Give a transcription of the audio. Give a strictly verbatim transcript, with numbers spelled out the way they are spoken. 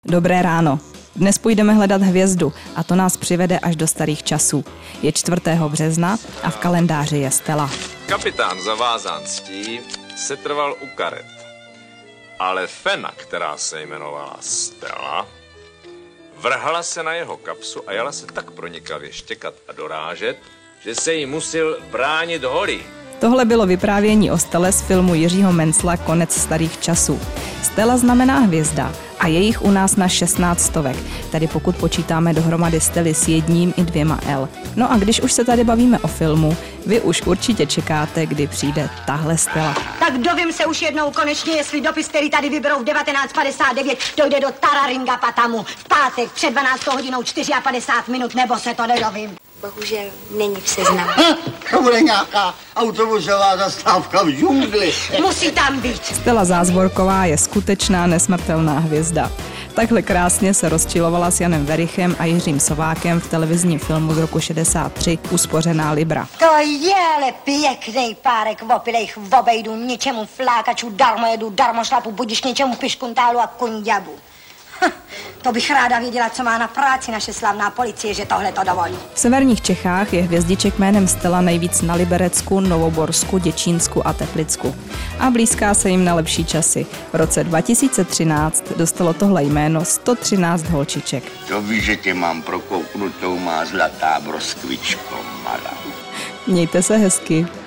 Dobré ráno. Dnes půjdeme hledat hvězdu a to nás přivede až do starých časů. Je čtvrtého března a v kalendáři je Stella. Kapitán zavázán ctí setrval u karet. Ale fena, která se jmenovala Stella, vrhla se na jeho kapsu a jala se tak pronikavě štěkat a dorážet, že se jí musel bránit holí. Tohle bylo vyprávění o Stelle z filmu Jiřího Mencla Konec starých časů. Stella znamená hvězda a je jich u nás na šestnáct stovek, tedy pokud počítáme dohromady Stelly s jedním i dvěma L. No a když už se tady bavíme o filmu, vy už určitě čekáte, kdy přijde tahle Stella. Tak dovím se už jednou konečně, jestli dopis, který tady vyberou v devatenáct padesát devět, dojde do Tararinga Patamu v pátek před dvanáctou hodinou padesát čtyři minut, nebo se to nedovím. Bohužel není v seznamu. To bude nějaká autobusová zastávka v džungli. Musí tam být. Stella Zázvorková je skutečná nesmrtelná hvězda. Takhle krásně se rozčilovala s Janem Verichem a Jiřím Sovákem v televizním filmu z roku šedesát tři Uspořená libra. To je ale pěkný párek opilejch v obejdu, ničemu flákačů, darmojedu, darmošlapu, budiš něčemu piškuntálu a kunďabu. To bych ráda věděla, co má na práci naše slavná policie, že tohle to dovolí. V severních Čechách je hvězdiček jménem Stella nejvíc na Liberecku, Novoborsku, Děčínsku a Teplicku. A blízká se jim na lepší časy. V roce dva tisíce třináct dostalo tohle jméno sto třináct holčiček. To víš, že tě mám prokouknutou, má zlatá broskvičko malá. Mějte se hezky.